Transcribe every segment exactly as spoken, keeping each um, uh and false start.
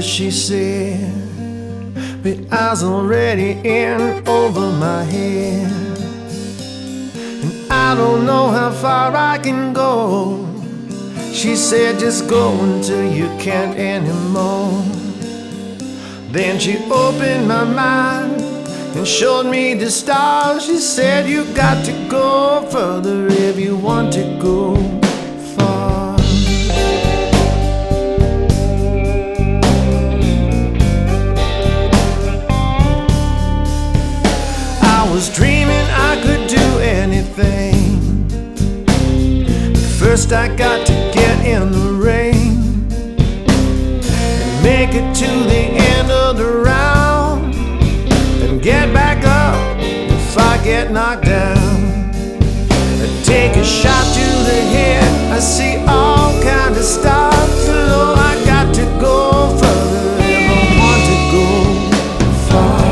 she said, but I was already in over my head, and I don't know how far I can go. She said, just go until you can't anymore. Then she opened my mind and showed me the stars. She said, you got to go further if you want to go far. I was dreaming I could do anything. First I got to get in the rain and make it to the end of the round, and get back up if I get knocked down. I take a shot to the head, I see all kind of stars. So I got to go further if I want to go far.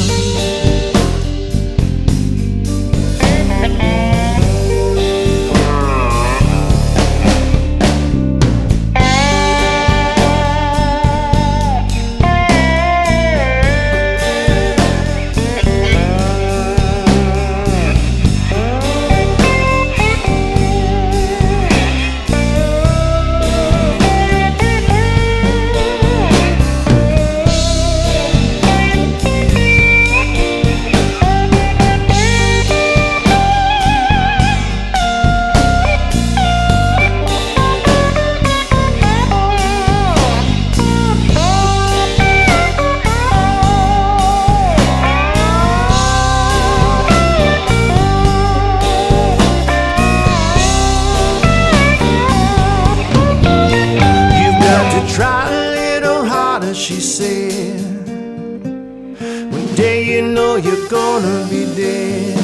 Try a little harder, she said. One day you know you're gonna be dead.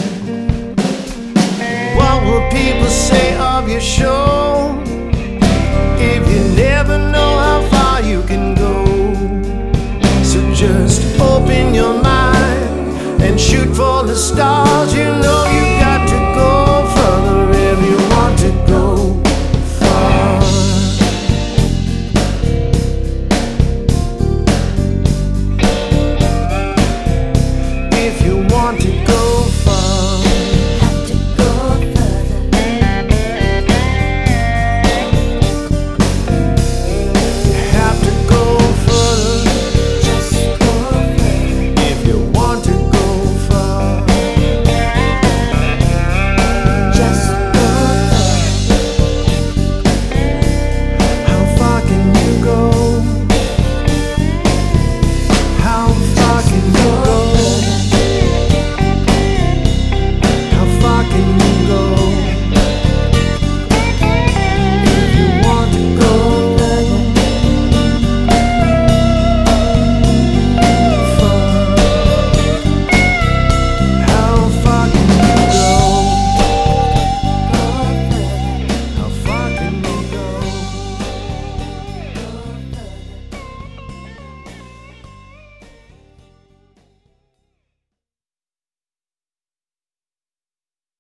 What will people say of your show if you never know how far you can go? So just open your mind and shoot for the stars. You know